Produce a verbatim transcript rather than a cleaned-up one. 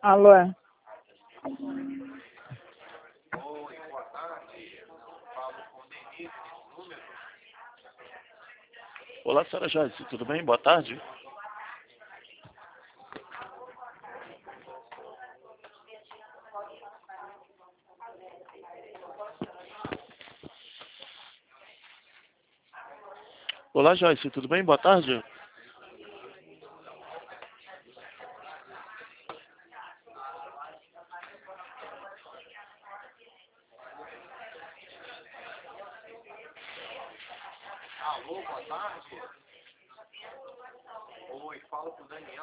Alô? Oi, boa tarde. Falo com o Denise nesse número. Olá, senhora Joyce, tudo bem? Boa tarde. Olá, Joyce, tudo bem? Boa tarde. Alô, boa tarde. Oi, falo com o Daniel.